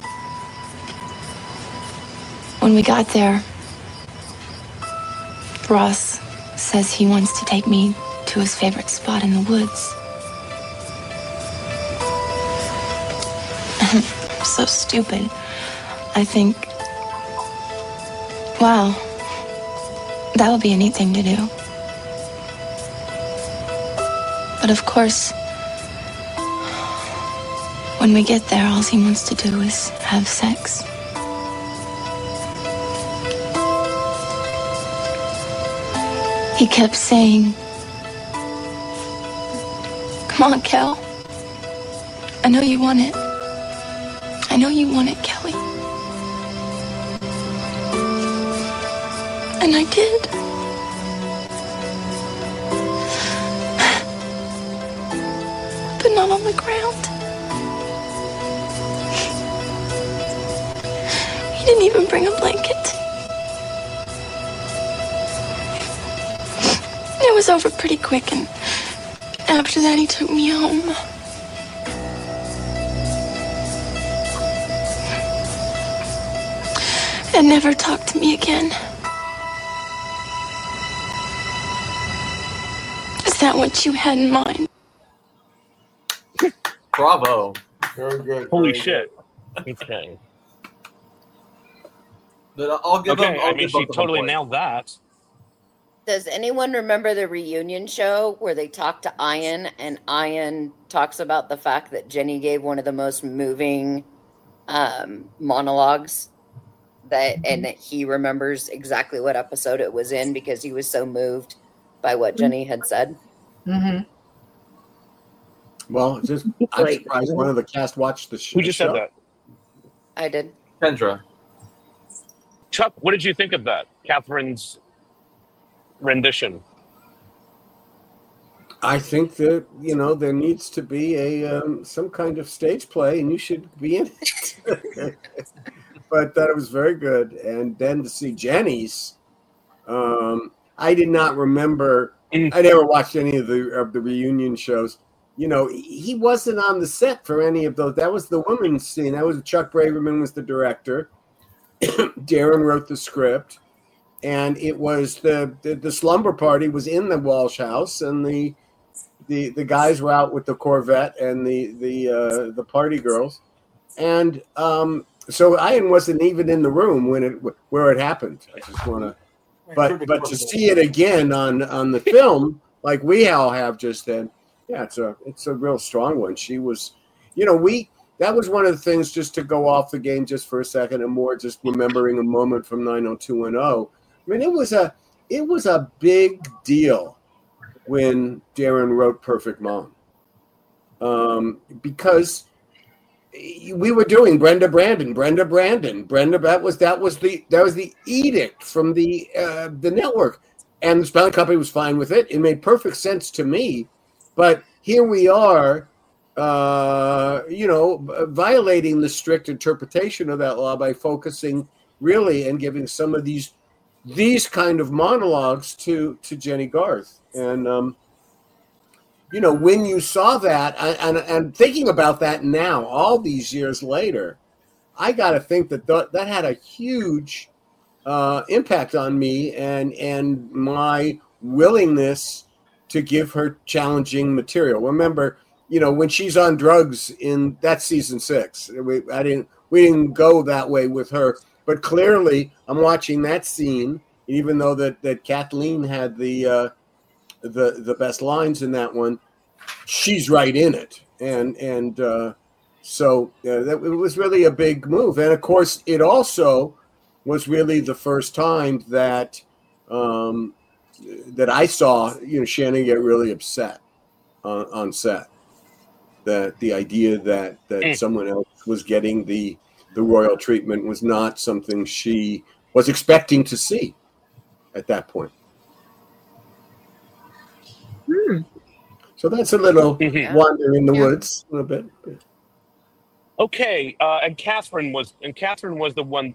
When we got there, Ross says he wants to take me to his favorite spot in the woods. I'm so stupid. I think, wow, that would be a neat thing to do. But of course, when we get there, all he wants to do is have sex. He kept saying, come on, Kel. I know you want it. I know you want it, Kelly. And I did. But not on the ground. He didn't even bring a blanket. It was over pretty quick, and after that he took me home. And never talked to me again. that what you had in mind? Bravo. Very good. Holy very shit. Okay. But I'll give Okay, them. I'll I mean, give she both of them totally points. nailed that. Does anyone remember the reunion show where they talked to Ian and Ian talks about the fact that Jenny gave one of the most moving um, monologues that, and that he remembers exactly what episode it was in because he was so moved by what Jenny had said? Mm-hmm. Well, just I'm surprised one of the cast watched the sh- Who just show. said that? I did. Kendra. Chuck, what did you think of that? Catherine's rendition. I think that, you know, there needs to be a um, some kind of stage play, and you should be in it. But that was very good. And then to see Jenny's, um, I did not remember. I never watched any of the of the reunion shows. You know, he wasn't on the set for any of those. That was the women's scene. That was Chuck Braverman was the director. Darren wrote the script, and it was the, the the slumber party was in the Walsh house, and the the the guys were out with the Corvette and the the uh, the party girls, and um, so Ian wasn't even in the room when it where it happened. I just want to, but but to see it again on on the film like we all have just then, yeah, it's a it's a real strong one. She was, you know, we. That was one of the things, just to go off the game just for a second and more just remembering a moment from nine oh two one oh. I mean, it was a it was a big deal when Darren wrote Perfect Mom. Um, because we were doing Brenda Brandon, Brenda Brandon, Brenda that was that was the that was the edict from the uh, the network. And the spelling company was fine with it. It made perfect sense to me. But here we are. Uh, you know, violating the strict interpretation of that law by focusing really and giving some of these these kind of monologues to to Jenny Garth. And um, you know, when you saw that, and, and thinking about that now, all these years later, I got to think that th- that had a huge uh, impact on me and and my willingness to give her challenging material. Remember. You know, when she's on drugs in that season six, we, I didn't, we didn't go that way with her. But clearly, I'm watching that scene, even though that, that Kathleen had the uh, the the best lines in that one. She's right in it, and and uh, so uh, that it was really a big move. And of course, it also was really the first time that um, that I saw you know Shannon get really upset on, on set. That the idea that, that mm. someone else was getting the the royal treatment was not something she was expecting to see at that point. Mm. So that's a little mm-hmm. wander in the yeah. woods, a little bit. Okay, uh, and Catherine was and Catherine was the one.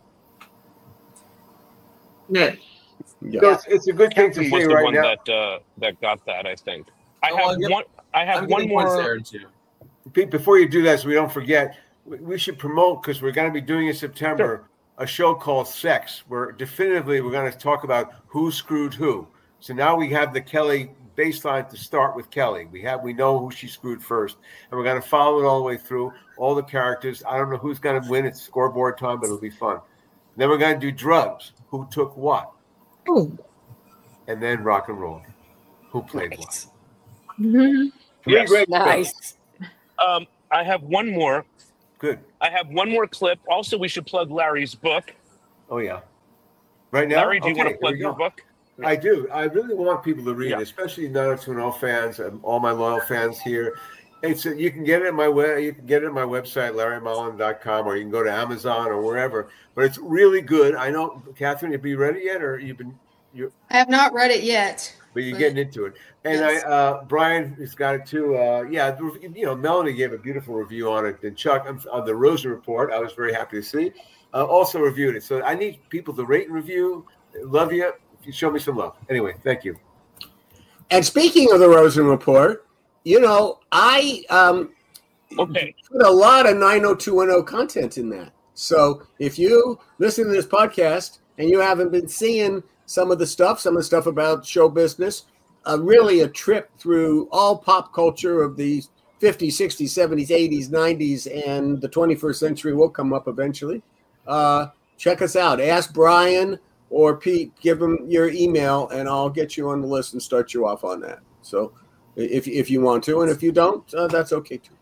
Yeah, yeah. So it's, it's a good thing Catherine to was say the right one now. that uh, that got that. I think I Oh, have I'll give- one. I have I'm one getting points more. there too. Pete, before you do that, so we don't forget, we, we should promote, because we're going to be doing in September Sure. a show called Sex, where definitively we're going to talk about who screwed who. So now we have the Kelly baseline to start with Kelly. We have we know who she screwed first, and we're going to follow it all the way through, all the characters. I don't know who's going to win. It's scoreboard time, but it'll be fun. Then we're going to do drugs. Who took what? Ooh. And then rock and roll. Who played Nice. what? Three Yes. great Nice. Um, I have one more. Good. I have one more clip. Also, we should plug Larry's book. Oh, yeah. Right now? Larry, do you Okay, want to here plug we your go. book? I do. I really want people to read Yeah. it, especially nine oh two one oh fans and all my loyal fans here. It's a, you can get it at my web. You can get it at my website, larry mullen dot com, or you can go to Amazon or wherever. But it's really good. I know, Catherine, have you read it yet, or you've been you? I have not read it yet. But you're But- getting into it. And Yes. I, uh, Brian has got it too. Uh, yeah, the- you know, Melanie gave a beautiful review on it. And Chuck, on on the Rosen Report, I was very happy to see, uh, also reviewed it. So I need people to rate and review. Love you. You show me some love. Anyway, thank you. And speaking of the Rosen Report, you know, I um, Okay. put a lot of nine oh two one oh content in that. So if you listen to this podcast and you haven't been seeing some of the stuff, some of the stuff about show business, a really a trip through all pop culture of the fifties, sixties, seventies, eighties, nineties, and the twenty-first century will come up eventually. Uh, check us out. Ask Brian or Pete, give them your email, and I'll get you on the list and start you off on that. So if, if you want to, and if you don't, uh, that's okay too.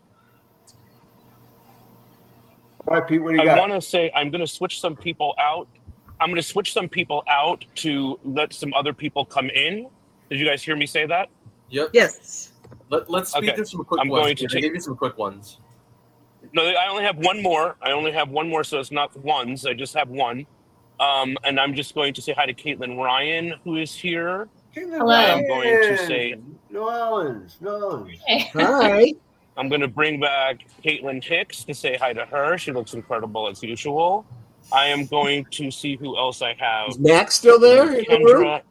All right, Pete, what do you I got? want to say I'm going to switch some people out. I'm going to switch some people out to let some other people come in. Did you guys hear me say that? Yep. Yes. Let, let's speed Okay. through some quick I'm ones. going to I take- gave you some quick ones. No, I only have one more. I only have one more, so it's not ones. I just have one. Um, and I'm just going to say hi to Caitlin Ryan, who is here. Hello. I'm going to say New Orleans, New Orleans. Hi. I'm going to bring back Caitlin Hicks to say hi to her. She looks incredible as usual. I am going to see who else I have. Is Max still there in the room? Kendra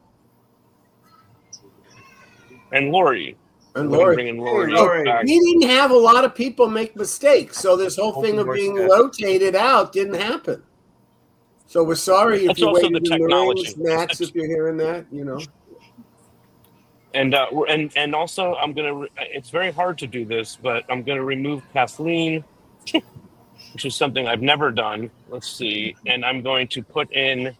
and Lori. And I'm gonna Lori. bring in Lori Oh, back. we didn't have a lot of people make mistakes, so this whole thing of Hopefully being we're set. rotated out didn't happen. So we're sorry if That's you also waited the in the technology. rings, Max, if you're hearing that, you know. And uh, we're- and and also, I'm gonna. Re- it's very hard to do this, but I'm gonna remove Kathleen, which is something I've never done. Let's see, and I'm going to put in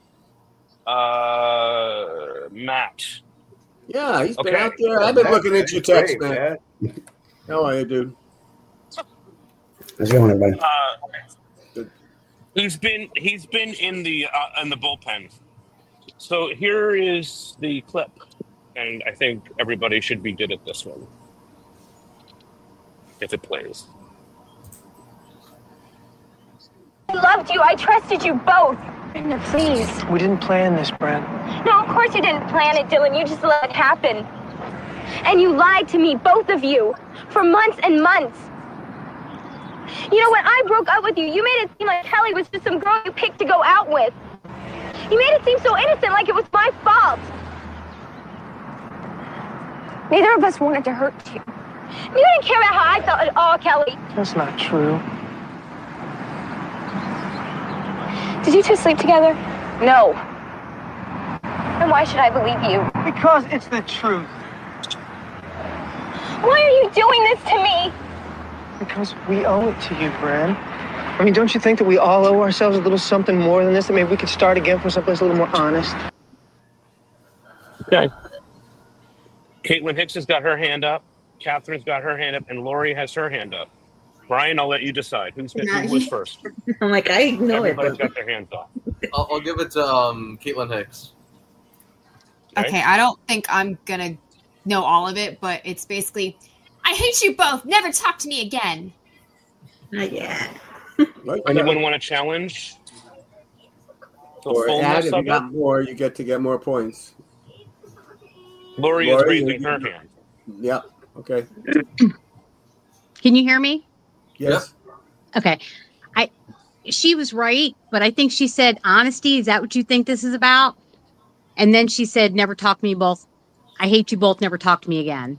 uh, Matt. Yeah, he's been Okay. out there. I've been Matt, looking at your great, text, man. How are you, dude? How's it going, everybody? Uh, he's been he's been in the uh, in the bullpen. So here is the clip, and I think everybody should be good at this one if it plays. I loved you. I trusted you both. Brenda, please. We didn't plan this, Brad. No, of course you didn't plan it, Dylan. You just let it happen. And you lied to me, both of you, for months and months. You know, when I broke up with you, you made it seem like Kelly was just some girl you picked to go out with. You made it seem so innocent, like it was my fault. Neither of us wanted to hurt you. You didn't care about how I felt at all, Kelly. That's not true. Did you two sleep together? No. Then why should I believe you? Because it's the truth. Why are you doing this to me? Because we owe it to you, Brad. I mean, don't you think that we all owe ourselves a little something more than this? That maybe we could start again from someplace a little more honest? Okay. Caitlin Hicks has got her hand up. Catherine's got her hand up, and Lori has her hand up. Brian, I'll let you decide. Who's who was first? I'm like, I know it. Everybody's got their hands up. I'll, I'll give it to um, Caitlin Hicks. Okay, I don't think I'm gonna know all of it, but it's basically, I hate you both. Never talk to me again. Not yet. Anyone want to challenge? The Or fullness add, if you of got it? more, you get to get more points. Lori is Lori, raising you- her hand. Yeah, okay. Can you hear me? Yes. Okay. I she was right, but I think she said honesty. Is that what you think this is about? And then she said, never talk to me both. I hate you both. Never talk to me again.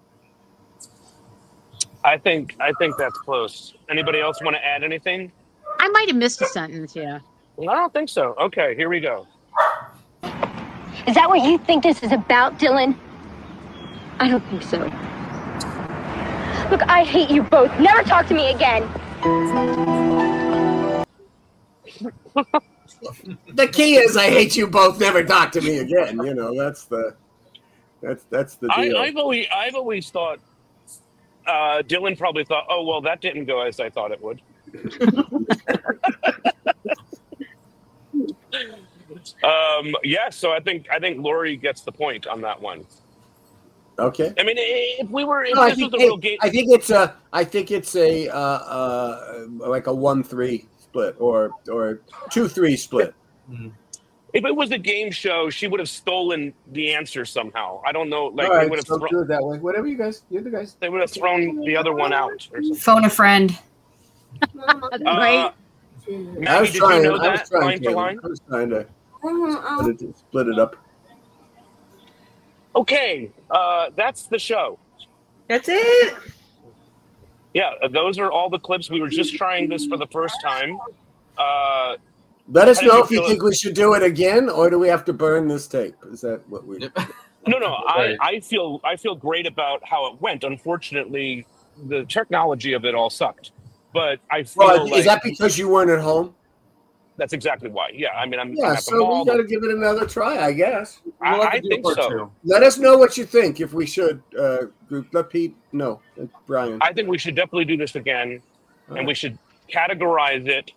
I think I think that's close. Anybody else want to add anything? I might have missed a sentence, yeah. I don't think so. Okay, here we go. Is that what you think this is about, Dylan? I don't think so. Look, I hate you both. Never talk to me again. The key is I hate you both, never talk to me again. You know, that's the that's that's the I, deal. I've always I've always thought uh, Dylan probably thought, oh well, that didn't go as I thought it would. um, yeah, so I think I think Lori gets the point on that one. Okay. I mean, if we were, if No, I this think, was a real game, I think it's a I think it's a uh, uh, like a one three split or or two three split. if it was a game show, she would have stolen the answer somehow. I don't know, like All they right, would have so thro- do it that way. Whatever you guys, you're the guys. they would have thrown the other one out or something. Phone a friend. Uh, Maggie, I was did trying. you know I was that trying line for to. line? I was trying to split it, split it up. Okay, uh, that's the show. That's it. Yeah, uh, those are all the clips. We were just trying this for the first time. Uh, Let us how did know if you feel think we should do it again, or do we have to burn this tape? Is that what we? No, no, I, I feel I feel great about how it went. Unfortunately, the technology of it all sucked. But I feel Well, like is that because you weren't at home? that's exactly why. Yeah, I mean, I'm, Yeah, I'm at the so mall. we got to give it another try, I guess. I, We'll have to I do think part so. two. Let us know what you think if we should. Uh, group. Let Pete know. Uh, Brian. I think we should definitely do this again, and we should categorize it.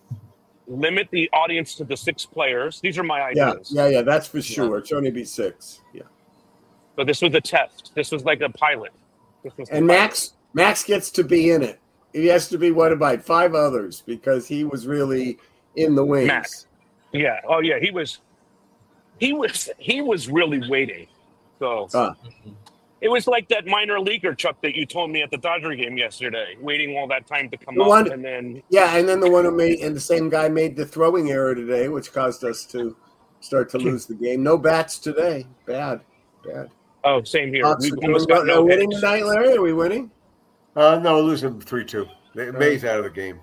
Limit the audience to the six players. These are my Yeah, ideas. yeah, yeah. That's for sure. It's only be six. Yeah. But this was a test. This was like a pilot. This was the And pilot. Max, Max gets to be in it. He has to be one about five others because he was really in the wings. Max. Yeah. Oh, yeah. He was. He was. He was really waiting. So Ah. it was like that minor leaguer, Chuck, that you told me at the Dodger game yesterday, waiting all that time to come The up, one- and then Yeah, and then the one who made, and the same guy made the throwing error today, which caused us to start to lose the game. No bats today. Bad, bad. oh, same here. Hawks We are almost doing got well. Are no we winning hits. tonight, Larry? Are we winning? Uh, no, losing three two. May's out of the game.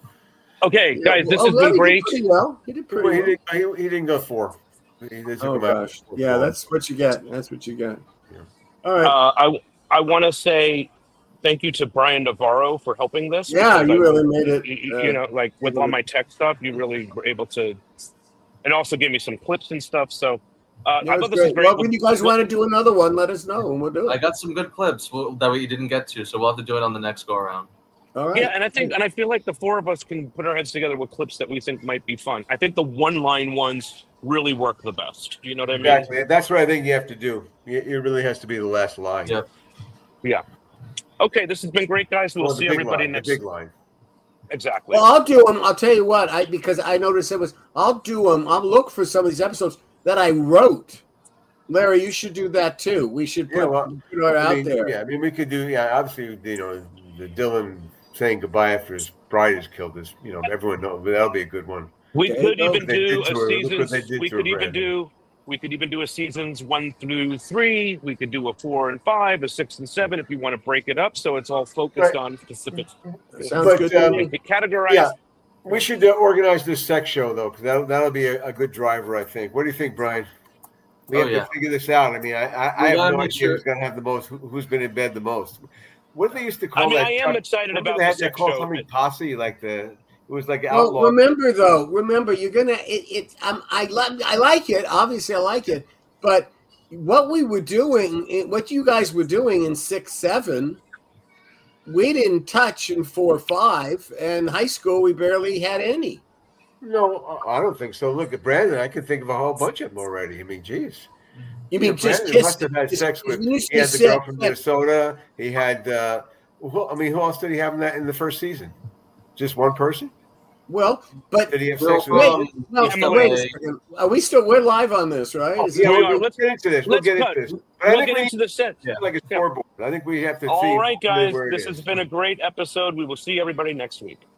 Okay, guys, this Oh, has Larry been did great. pretty well. He did pretty Well, he, well. didn't, he, he didn't go four. He didn't Oh come out gosh, with yeah, four. that's what you get. That's what you get. All right. Uh, I I want to say thank you to Brian Navarro for helping this. Yeah, because you I- really made it, You, uh, you know, like with all my tech stuff, you really were able to, and also give me some clips and stuff. So uh, That I was thought this was great. great. Well, when you guys want to do another one, let us know and we'll do I it. got some good clips we'll- that we didn't get to, so we'll have to do it on the next go around. All right. Yeah, and I think, and I feel like the four of us can put our heads together with clips that we think might be fun. I think the one-line ones really work the best. You know what I mean? Exactly. That's what I think you have to do. It, it really has to be the last line. Yep. Yeah. Okay, this has been great, guys. We'll Well, the see big everybody line, the next. big line. Exactly. Well, I'll do them. I'll tell you what, I because I noticed it was. I'll do them. I'll look for some of these episodes that I wrote. Larry, you should do that too. We should put, Yeah, well, put it out I mean, there. Yeah, I mean, we could do. Yeah, obviously, you know, the Dylan saying goodbye after his bride is killed is, you know, everyone knows. But that'll be a good one. We Okay. could Look even what they do did a to her. Look what seasons. they did We to could her, even Brandon. do. We could even do a seasons one through three. We could do a four and five, a six and seven, if you want to break it up, so it's all focused Right. on specific. Sounds But, good to um, me. Categorize. Yeah, we should uh, organize this sex show though, because that'll that'll be a, a good driver, I think. What do you think, Brian? We Oh, have yeah. to figure this out. I mean, I I, We I have gotta no make idea sure- who's going to have the most, who, who's been in bed the most. What did they used to call I mean, that? I am Chuck? excited Remember about they the had that sex called show. something posse, like the it was like Well, outlaw. remember though, remember you're gonna. It, it um, I love. I like it. Obviously, I like it. But what we were doing, it- what you guys were doing in six, seven, we didn't touch in four, five, and high school we barely had any. No, I don't think so. Look at Brandon. I can think of a whole bunch of them already. I mean, geez. You mean Yeah, just Brandon kiss? must have had just- sex with. when you He had say the girl sex, from like- Minnesota. He had. Uh, who, I mean, who else did he have in that in the first season? Just one person? Well, but Did he have Well, sex with? wait, um, no, East wait a L A. second. Are we still? We're live on this, right? Oh, Is yeah, it- we are. let's get into this. We'll Let's get cut. into this. But I We'll think get we into the set. need like a scoreboard. I think we have to see. All right, guys. where it This is. has been a great episode. We will see everybody next week.